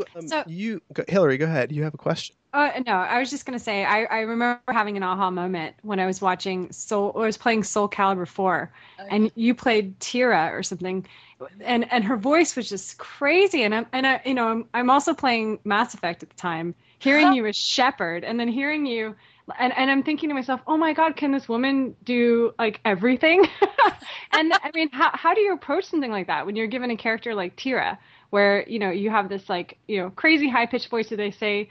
Speaker 3: Hillary, go ahead. You have a question.
Speaker 5: No, I was just going to say, I remember having an aha moment when I was watching playing Soul Calibur 4, and you played Tira or something, and her voice was just crazy. And I'm also playing Mass Effect at the time, hearing you as Shepard, and then hearing you, and I'm thinking to myself, oh my God, can this woman do like everything? And I mean, how do you approach something like that when you're given a character like Tira? Where, you know, you have this like, you know, crazy high pitched voice. Do they say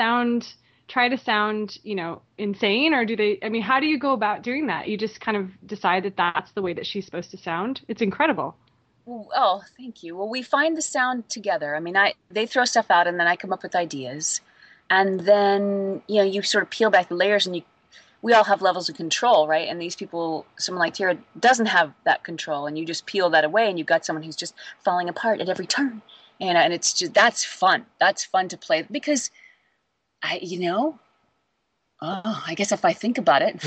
Speaker 5: try to sound, you know, insane, or how do you go about doing that? You just kind of decide that that's the way that she's supposed to sound. It's incredible.
Speaker 1: Oh, thank you. Well, we find the sound together. I mean, they throw stuff out and then I come up with ideas, and then, you know, you sort of peel back the layers and we all have levels of control, right? And these people, someone like Tira doesn't have that control, and you just peel that away, and you've got someone who's just falling apart at every turn. And it's just, that's fun. That's fun to play because I guess if I think about it,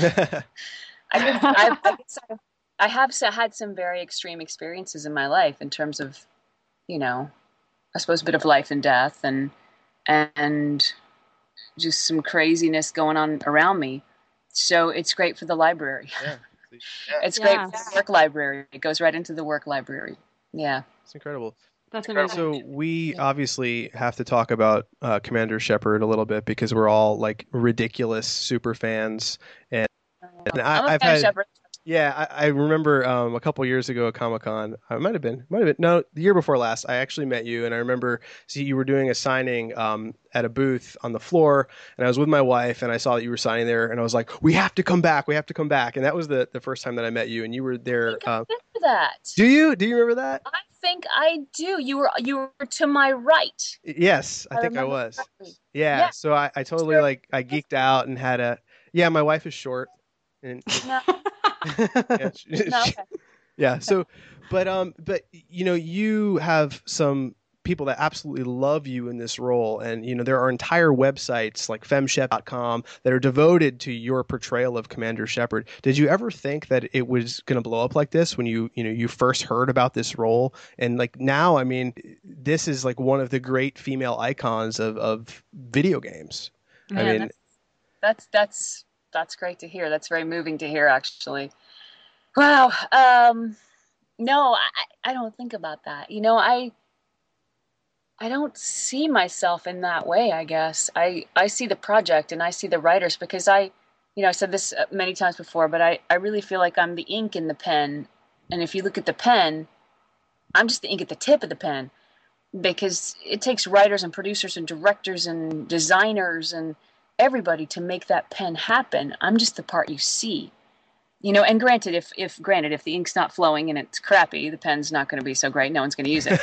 Speaker 1: I have had some very extreme experiences in my life in terms of, you know, I suppose a bit of life and death and just some craziness going on around me. So it's great for the library. Yeah. It's great for the work library. It goes right into the work library. Yeah.
Speaker 3: It's incredible.
Speaker 5: That's amazing.
Speaker 3: So we obviously have to talk about Commander Shepard a little bit because we're all like ridiculous super fans. And I've had Shepard. Yeah, I remember a couple years ago at Comic-Con, it might have been, no, the year before last, I actually met you, and I remember you were doing a signing at a booth on the floor, and I was with my wife, and I saw that you were signing there, and I was like, we have to come back, and that was the first time that I met you, and you were there.
Speaker 1: I remember that.
Speaker 3: Do you remember that?
Speaker 1: I think I do. You were to my right.
Speaker 3: Yes, I think I was. Yeah, so I totally, like, I geeked out and had my wife is short. And yeah, so but you know, you have some people that absolutely love you in this role, and you know, there are entire websites like femshep.com that are devoted to your portrayal of Commander Shepard. Did you ever think that it was going to blow up like this when you first heard about this role? And like now, I mean, this is like one of the great female icons of video games.
Speaker 1: Man, That's great to hear. That's very moving to hear, actually. Wow. No, I don't think about that. I don't see myself in that way, I guess. I see the project and I see the writers because I said this many times before, but I really feel like I'm the ink in the pen. And if you look at the pen, I'm just the ink at the tip of the pen because it takes writers and producers and directors and designers and everybody to make that pen happen. I'm just the part you see. And granted, if the ink's not flowing and it's crappy, the pen's not going to be so great. No one's going to use it.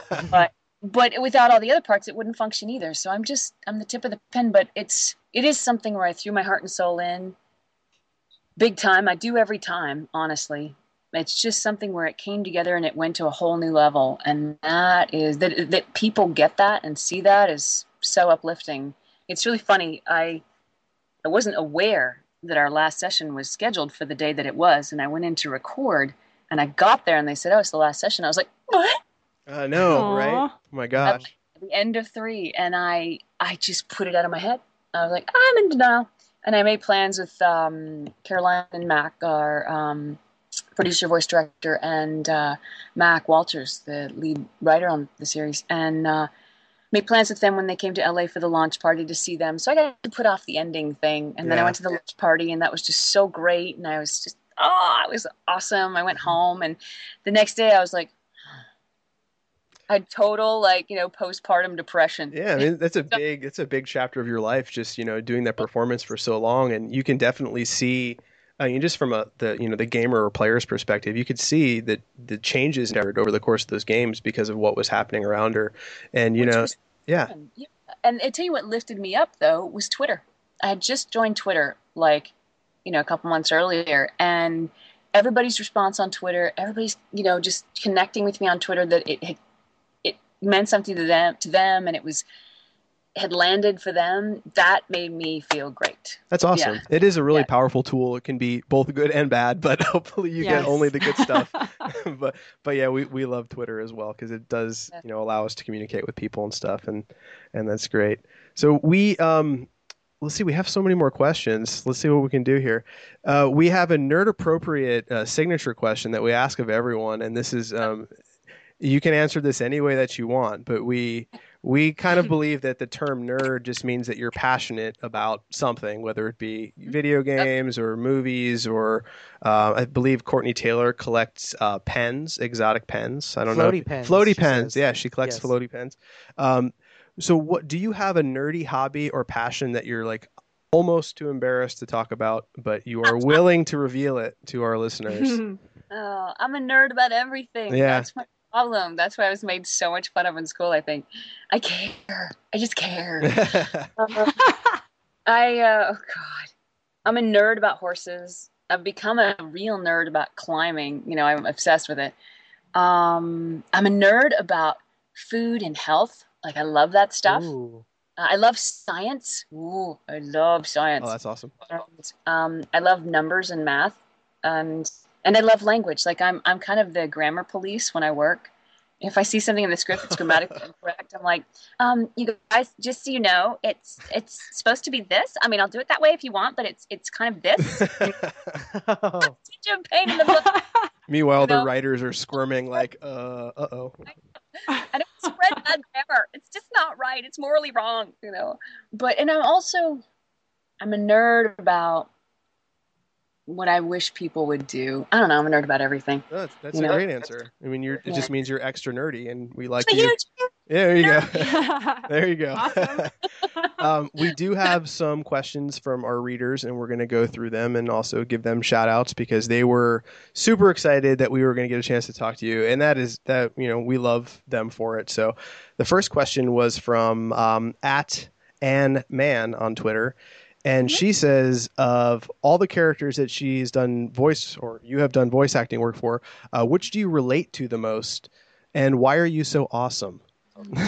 Speaker 1: But without all the other parts, it wouldn't function either. So I'm the tip of the pen. But it is something where I threw my heart and soul in, big time. I do every time, honestly. It's just something where it came together and it went to a whole new level. And that people get that and see that is so uplifting. It's really funny. I wasn't aware that our last session was scheduled for the day that it was, and I went in to record, and I got there, and they said, "Oh, it's the last session." I was like, "What?"
Speaker 3: No,
Speaker 5: Aww.
Speaker 3: right? Oh my gosh!
Speaker 1: At the end of 3, and I just put it out of my head. I was like, "I'm in denial," and I made plans with Caroline and Mac, our producer, voice director, and Mac Walters, the lead writer on the series, and made plans with them when they came to LA for the launch party to see them. So I got to put off the ending thing. And then I went to the launch party, and that was just so great. And I was just, it was awesome. I went home, and the next day I was like, I had total postpartum depression.
Speaker 3: Yeah, I mean it's a big chapter of your life, just doing that performance for so long, and you can definitely see. Just from the gamer or player's perspective, you could see that the changes over the course of those games because of what was happening around her, and yeah.
Speaker 1: And I tell you what lifted me up though was Twitter. I had just joined Twitter a couple months earlier, and everybody's response on Twitter, everybody's just connecting with me on Twitter that it meant something to them, and it had landed for them. That made me feel great.
Speaker 3: That's awesome.
Speaker 1: Yeah.
Speaker 3: It is a really powerful tool. It can be both good and bad, but hopefully you get only the good stuff. but yeah, we love Twitter as well because it does allow us to communicate with people and stuff, and that's great. So we let's see, we have so many more questions. Let's see what we can do here. We have a nerd appropriate signature question that we ask of everyone, and this is you can answer this any way that you want, but we kind of believe that the term nerd just means that you're passionate about something, whether it be video games or movies or I believe Courtney Taylor collects pens, exotic pens. I don't know. Floaty pens. Yeah, she collects floaty pens. So what do you have a nerdy hobby or passion that you're like almost too embarrassed to talk about, but you are willing to reveal it to our listeners?
Speaker 1: I'm a nerd about everything.
Speaker 3: Yeah.
Speaker 1: That's my problem. That's why I was made so much fun of in school, I think. I care. I just care. Oh God. I'm a nerd about horses. I've become a real nerd about climbing. I'm obsessed with it. I'm a nerd about food and health. Like, I love that stuff. I love science. Ooh, I love science.
Speaker 3: Oh, that's awesome.
Speaker 1: I love numbers and math. And I love language. Like I'm kind of the grammar police when I work. If I see something in the script that's grammatically incorrect, I'm like, you guys, just so you know, it's supposed to be this. I mean, I'll do it that way if you want, but it's kind of this. Such a pain in the butt.
Speaker 3: Meanwhile, the writers are squirming like, uh-oh.
Speaker 1: I don't spread bad grammar. It's just not right. It's morally wrong, But I'm a nerd about what I wish people would do. I don't know. I'm a nerd about everything.
Speaker 3: That's a great answer. I mean, it just means you're extra nerdy, and we like you. Yeah, there you go. There you go. Awesome. We do have some questions from our readers, and we're going to go through them and also give them shout outs because they were super excited that we were going to get a chance to talk to you. And we love them for it. So the first question was from @AnnMan on Twitter. And she says, of all the characters that she's done you have done voice acting work for, which do you relate to the most, and why are you so awesome?
Speaker 1: You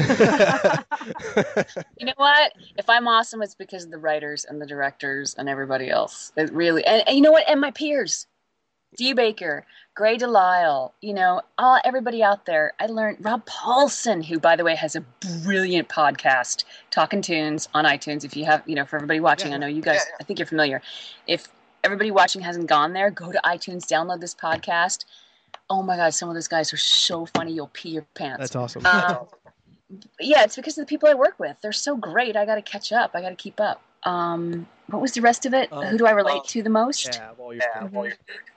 Speaker 1: know what? If I'm awesome, it's because of the writers and the directors and everybody else. It really, and you know what? And my peers. Dee Baker, Gray Delisle, everybody out there. I learned Rob Paulson, who, by the way, has a brilliant podcast, Talking Tunes, on iTunes. If you have, for everybody watching, I know you guys, I think you're familiar. If everybody watching hasn't gone there, go to iTunes, download this podcast. Oh my God, some of those guys are so funny, you'll pee your pants.
Speaker 3: That's awesome.
Speaker 1: Yeah, it's because of the people I work with. They're so great. I got to catch up. I got to keep up. What was the rest of it? Who do I relate to the most?
Speaker 3: Yeah, all your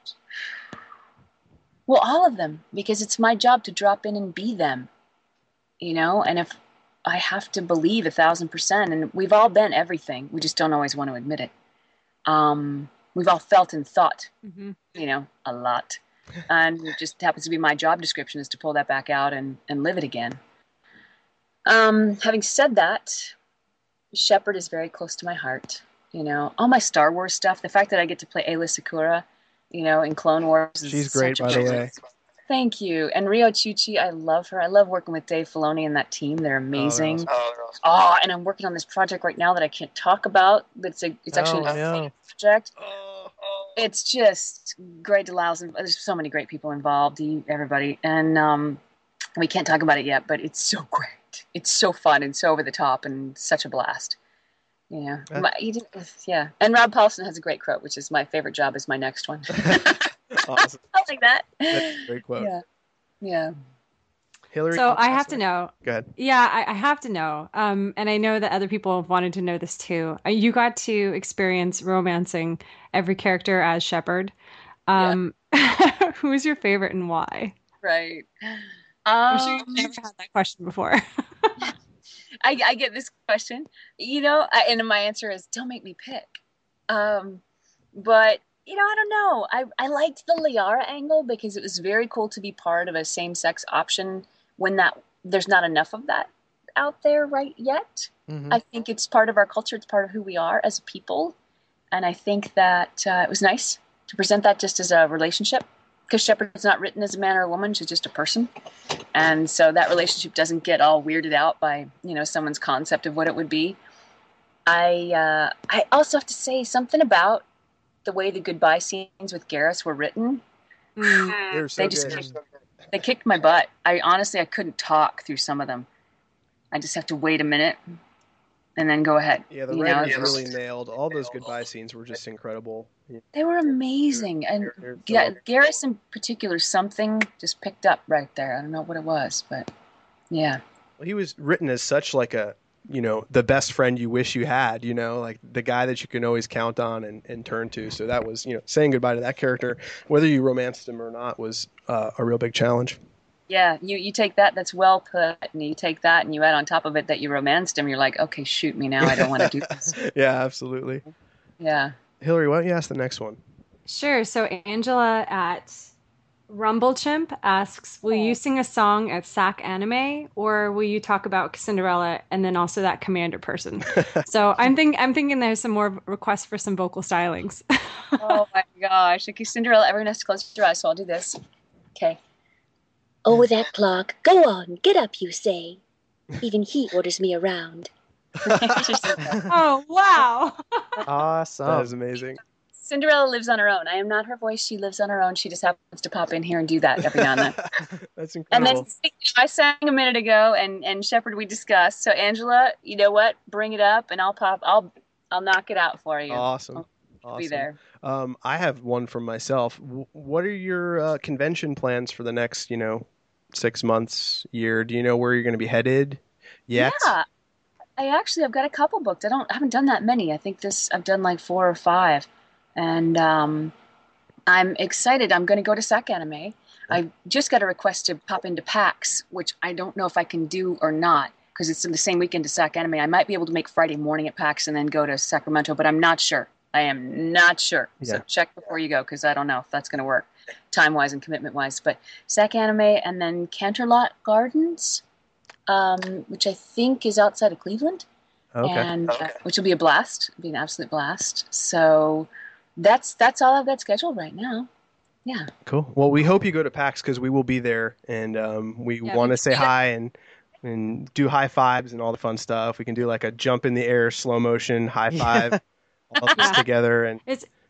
Speaker 1: Well, all of them, because it's my job to drop in and be them, and if I have to believe 1,000%, and we've all been everything, we just don't always want to admit it. We've all felt and thought, a lot. And it just happens to be my job description is to pull that back out and live it again. Having said that, Shepard is very close to my heart. All my Star Wars stuff, the fact that I get to play Aayla Secura, in Clone Wars.
Speaker 3: She's great, by the way.
Speaker 1: Thank you. And Rio Chuchi, I love her. I love working with Dave Filoni and that team. They're amazing. And I'm working on this project right now that I can't talk about. But it's actually a project. It's just great to Laos. There's so many great people involved, everybody. And we can't talk about it yet, but it's so great. It's so fun and so over the top and such a blast. Yeah. And Rob Paulson has a great quote, which is my favorite job is my next one.
Speaker 3: Awesome.
Speaker 1: I like that.
Speaker 3: That's a great quote.
Speaker 1: Yeah.
Speaker 3: Hillary.
Speaker 5: So I have to know.
Speaker 3: Go ahead.
Speaker 5: Yeah, I have to know. And I know that other people have wanted to know this too. You got to experience romancing every character as Shepard. Who is your favorite and why?
Speaker 1: Right.
Speaker 5: I'm sure you've never had that question before.
Speaker 1: I get this question, and my answer is don't make me pick. But I don't know. I liked the Liara angle because it was very cool to be part of a same-sex option when there's not enough of that out there right yet. Mm-hmm. I think it's part of our culture. It's part of who we are as a people. And I think that it was nice to present that just as a relationship because Shepard's not written as a man or a woman. She's just a person. And so that relationship doesn't get all weirded out by, someone's concept of what it would be. I also have to say something about the way the goodbye scenes with Garrus were written.
Speaker 3: They're so good.
Speaker 1: They kicked my butt. I couldn't talk through some of them. I just have to wait a minute and then go ahead.
Speaker 3: Yeah, the writers really nailed all those goodbye scenes. Were just incredible.
Speaker 1: They were amazing, and Garrus in particular, something just picked up right there. I don't know what it was, but yeah.
Speaker 3: Well, he was written as such like a the best friend you wish you had, like the guy that you can always count on and turn to. So that was, saying goodbye to that character, whether you romanced him or not, was a real big challenge.
Speaker 1: Yeah, you take that's well put, and you take that and you add on top of it that you romanced him, you're like, okay, shoot me now, I don't want to do this.
Speaker 3: Yeah, absolutely.
Speaker 1: Yeah.
Speaker 3: Hillary, why don't you ask the next one?
Speaker 5: Sure. So Angela at Rumblechimp asks, will you sing a song at SAC Anime, or will you talk about Cinderella and then also that commander person? So I'm thinking there's some more requests for some vocal stylings.
Speaker 1: Oh my gosh. Okay, Cinderella, everyone has to close your eyes, so I'll do this. Okay.
Speaker 6: Oh, that clock. Go on, get up, you say. Even he orders me around.
Speaker 5: Oh, wow.
Speaker 4: Awesome.
Speaker 3: That is amazing.
Speaker 1: Cinderella lives on her own. I am not her voice. She lives on her own. She just happens to pop in here and do that every now and then.
Speaker 3: That's incredible.
Speaker 1: And then I sang a minute ago, and Shepard we discussed. So Angela, you know what? Bring it up, and I'll knock it out for you.
Speaker 3: Awesome.
Speaker 1: I'll be there.
Speaker 3: I have one from myself. What are your convention plans for the next 6 months, year? Do you know where you're going to be headed yet?
Speaker 1: Yeah, I've got a couple booked. I haven't done that many. I think I've done like 4 or 5. And I'm excited. I'm going to go to SAC Anime. I just got a request to pop into PAX, which I don't know if I can do or not, because it's in the same weekend as SAC Anime. I might be able to make Friday morning at PAX and then go to Sacramento, but I'm not sure. I am not sure.
Speaker 3: Yeah.
Speaker 1: So check before you go, because I don't know if that's going to work time-wise and commitment-wise. But SAC Anime and then Canterlot Gardens, which I think is outside of Cleveland.
Speaker 3: Okay.
Speaker 1: And which will be a blast. It'll be an absolute blast. So that's all I've got scheduled right now. Yeah.
Speaker 3: Cool. Well, we hope you go to PAX because we will be there, and we want to say hi and do high fives and all the fun stuff. We can do like a jump in the air, slow motion high five, all of us together. And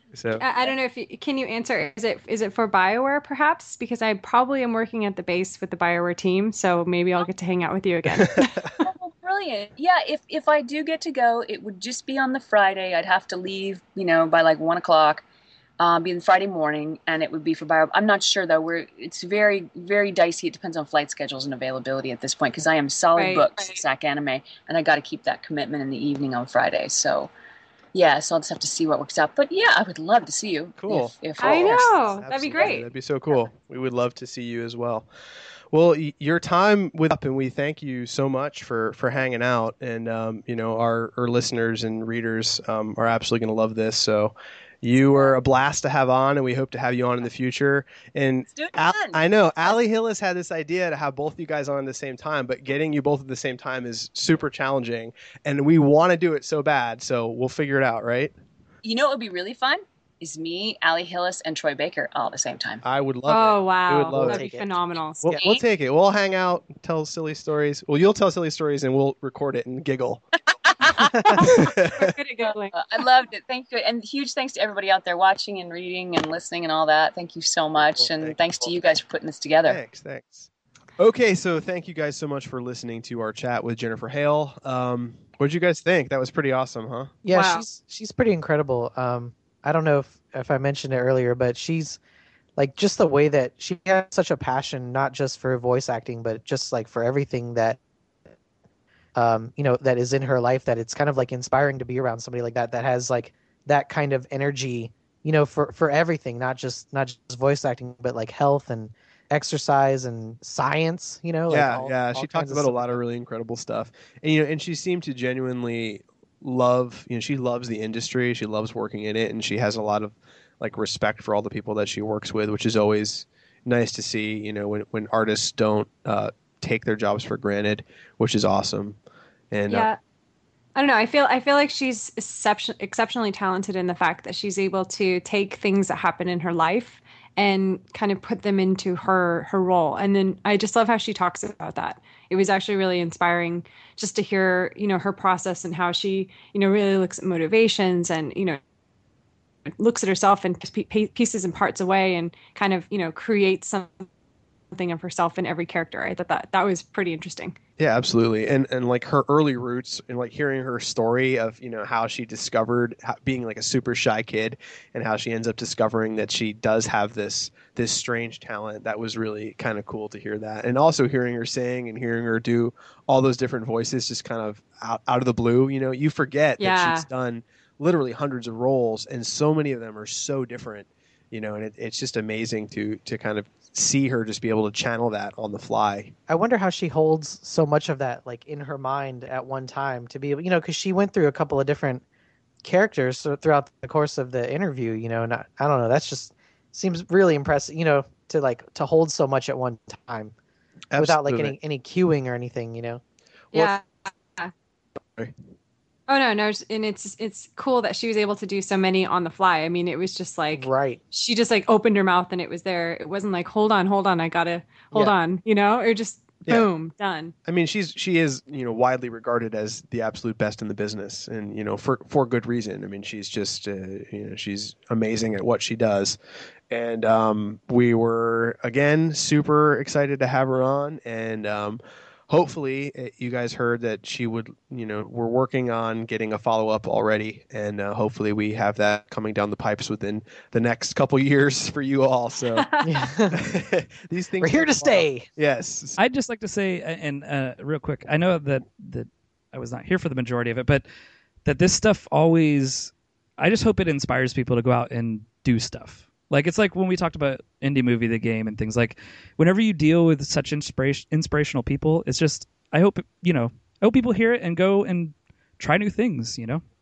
Speaker 3: So
Speaker 5: I don't know if you can you answer. Is it for BioWare perhaps? Because I probably am working at the base with the BioWare team, so maybe I'll get to hang out with you again.
Speaker 1: Oh, brilliant. Yeah, if I do get to go, it would just be on the Friday. I'd have to leave, by like 1 o'clock, be in Friday morning, and it would be for Bio. I'm not sure though. It's very, very dicey. It depends on flight schedules and availability at this point because I am solid
Speaker 5: Right.
Speaker 1: booked SAC Anime, and I got to keep that commitment in the evening on Friday. So, yeah, so I'll just have to see what works out. But yeah, I would love to see you.
Speaker 3: Cool.
Speaker 1: If
Speaker 5: I know. That'd be
Speaker 3: absolutely.
Speaker 5: great.
Speaker 3: That'd be so cool. We would love to see you as well. Well, your time with up, and we thank you so much for hanging out. And our listeners and readers are absolutely going to love this. So you were a blast to have on, and we hope to have you on in the future. And
Speaker 1: Let's do it again.
Speaker 3: I know Allie Hillis had this idea to have both of you guys on at the same time, but getting you both at the same time is super challenging, and we want to do it so bad. So we'll figure it out, right?
Speaker 1: You know what would be really fun? Is me, Allie Hillis, and Troy Baker all at the same time.
Speaker 3: I would love it.
Speaker 5: Oh
Speaker 3: We
Speaker 5: wow,
Speaker 3: would love
Speaker 5: that'd
Speaker 3: it.
Speaker 5: be phenomenal.
Speaker 3: We'll take it. We'll hang out, tell silly stories. Well, you'll tell silly stories, and we'll record it and giggle.
Speaker 5: We're good at giggling.
Speaker 1: I loved it. Thank you. And huge thanks to everybody out there watching and reading and listening and all that. Thank you so much.
Speaker 3: Cool.
Speaker 1: And thanks to you guys for putting this together.
Speaker 3: Thanks. Okay, so thank you guys so much for listening to our chat with Jennifer Hale. What did you guys think? That was pretty awesome, huh?
Speaker 4: Yeah,
Speaker 5: Wow.
Speaker 4: she's pretty incredible. I don't know if I mentioned it earlier, but she's like just the way that she has such a passion, not just for voice acting, but just like for everything that that is in her life, that it's kind of like inspiring to be around somebody like that has like that kind of energy, for everything, not just voice acting, but like health and exercise and science, like all
Speaker 3: She
Speaker 4: kinds
Speaker 3: talked
Speaker 4: of
Speaker 3: about a
Speaker 4: stuff
Speaker 3: lot
Speaker 4: like
Speaker 3: of
Speaker 4: that.
Speaker 3: really incredible stuff. And she seemed to genuinely love, she loves the industry, she loves working in it, and she has a lot of like respect for all the people that she works with, which is always nice to see, when artists don't take their jobs for granted, which is awesome. And
Speaker 5: Yeah. I don't know. I feel like she's exceptionally talented in the fact that she's able to take things that happen in her life and kind of put them into her role. And then I just love how she talks about that. It was actually really inspiring just to hear, her process and how she, really looks at motivations and, looks at herself and pieces and parts away and kind of, creates something of herself in every character. I thought that was pretty interesting.
Speaker 3: Yeah, absolutely. And like her early roots and like hearing her story of, how she discovered being like a super shy kid and how she ends up discovering that she does have this strange talent. That was really kind of cool to hear that. And also hearing her sing and hearing her do all those different voices just kind of out of the blue, you forget that she's done literally hundreds of roles and so many of them are so different, and it's just amazing to kind of see her just be able to channel that on the fly.
Speaker 4: I wonder how she holds so much of that like in her mind at one time to be able, because she went through a couple of different characters throughout the course of the interview, and I don't know, that's just seems really impressive, to hold so much at one time.
Speaker 3: Absolutely.
Speaker 4: Without like any cueing or anything,
Speaker 5: Yeah.
Speaker 3: Sorry.
Speaker 5: Oh no, and it's cool that she was able to do so many on the fly. I mean, it was just like
Speaker 4: Right.
Speaker 5: she just like opened her mouth and it was there. It wasn't like hold on, I gotta hold on, It just boom, done.
Speaker 3: I mean, she is widely regarded as the absolute best in the business, and for good reason. I mean, she's just she's amazing at what she does, and we were again super excited to have her on, and hopefully you guys heard that she would, we're working on getting a follow-up already, and hopefully we have that coming down the pipes within the next couple years for you all. So these things
Speaker 4: We're here to stay.
Speaker 3: Yes.
Speaker 2: I'd just like to say, and real quick, I know that I was not here for the majority of it, but that this stuff always, I just hope it inspires people to go out and do stuff. Like, it's like when we talked about Indie Movie, the game, and things like, whenever you deal with such inspirational people, it's just, I hope people hear it and go and try new things,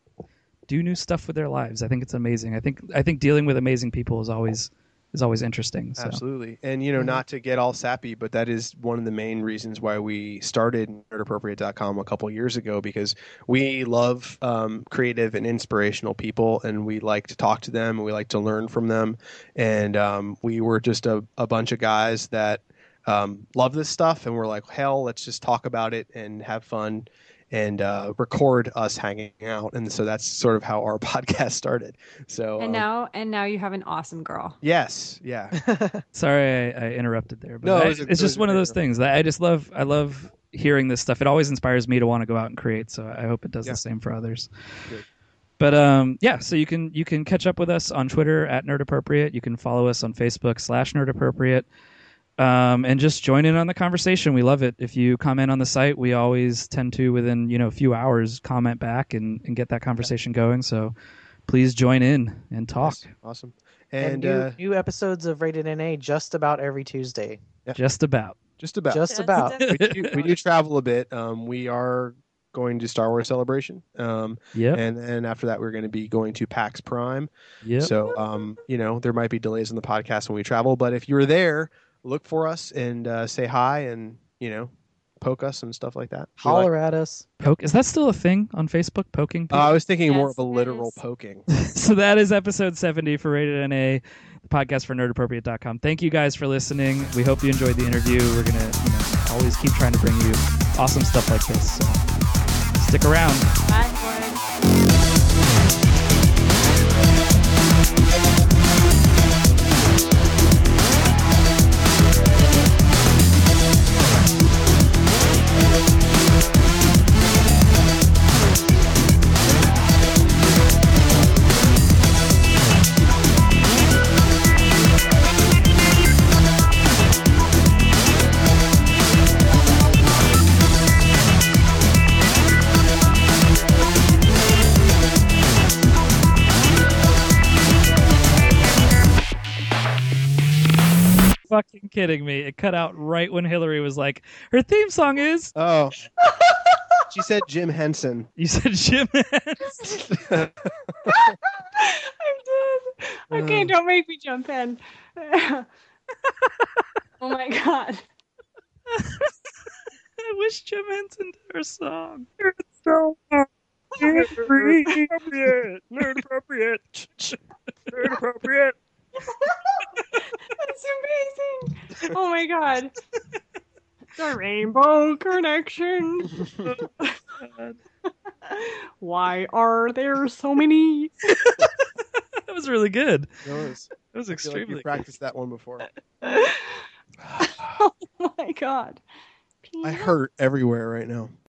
Speaker 2: do new stuff with their lives. I think it's amazing. I think dealing with amazing people is always interesting. So.
Speaker 3: Absolutely. And, not to get all sappy, but that is one of the main reasons why we started nerdappropriate.com a couple years ago, because we love creative and inspirational people, and we like to talk to them, and we like to learn from them. And we were just a bunch of guys that love this stuff, and we're like, hell, let's just talk about it and have fun. and record us hanging out, and so that's sort of how our podcast started. So
Speaker 5: And now you have an awesome girl.
Speaker 3: yes, yeah.
Speaker 2: Sorry, I interrupted there, but
Speaker 3: No,
Speaker 2: it's
Speaker 3: it was
Speaker 2: just
Speaker 3: a
Speaker 2: one of
Speaker 3: great
Speaker 2: those things that I love hearing this stuff. It always inspires me to want to go out and create. So I hope it does the same for others.
Speaker 3: Good.
Speaker 2: But yeah, so you can catch up with us on Twitter at Nerd Appropriate. You can follow us on Facebook /Nerd Appropriate. And just join in on the conversation. We love it. If you comment on the site, we always tend to, within a few hours, comment back and get that conversation going. So please join in and talk.
Speaker 3: Yes, awesome.
Speaker 4: And new episodes of Rated NA just about every Tuesday.
Speaker 2: Just about.
Speaker 3: Just about.
Speaker 4: Just about.
Speaker 3: We do travel a bit. We are going to Star Wars Celebration.
Speaker 2: Yep.
Speaker 3: And then after that, we're going to be going to PAX Prime.
Speaker 2: Yep.
Speaker 3: So, there might be delays in the podcast when we travel, but if you're there, look for us and say hi and, poke us and stuff like that.
Speaker 4: Holler at us.
Speaker 2: Poke. Is that still a thing on Facebook? Poking people?
Speaker 3: I was thinking more
Speaker 5: Yes,
Speaker 3: of a
Speaker 5: it
Speaker 3: literal
Speaker 5: is.
Speaker 3: poking.
Speaker 2: So that is episode 70 for Rated NA, the podcast for nerdappropriate.com. Thank you guys for listening. We hope you enjoyed the interview. We're going to always keep trying to bring you awesome stuff like this. So stick around.
Speaker 5: Bye, Gordon.
Speaker 2: Fucking kidding me. It cut out right when Hillary was like, her theme song is.
Speaker 3: Oh. She said Jim Henson.
Speaker 2: You said Jim.
Speaker 5: I did. Okay, don't make me jump in. Oh my god.
Speaker 2: I wish Jim Henson did her song. It's so appropriate. Nerd appropriate. Nerd appropriate.
Speaker 5: That's amazing. Oh my god. The Rainbow Connection. Why are there so many?
Speaker 2: That was really good.
Speaker 3: It was.
Speaker 2: That was
Speaker 3: I feel like
Speaker 2: extremely
Speaker 3: you practiced that one before.
Speaker 5: Oh my god.
Speaker 3: I hurt everywhere right now.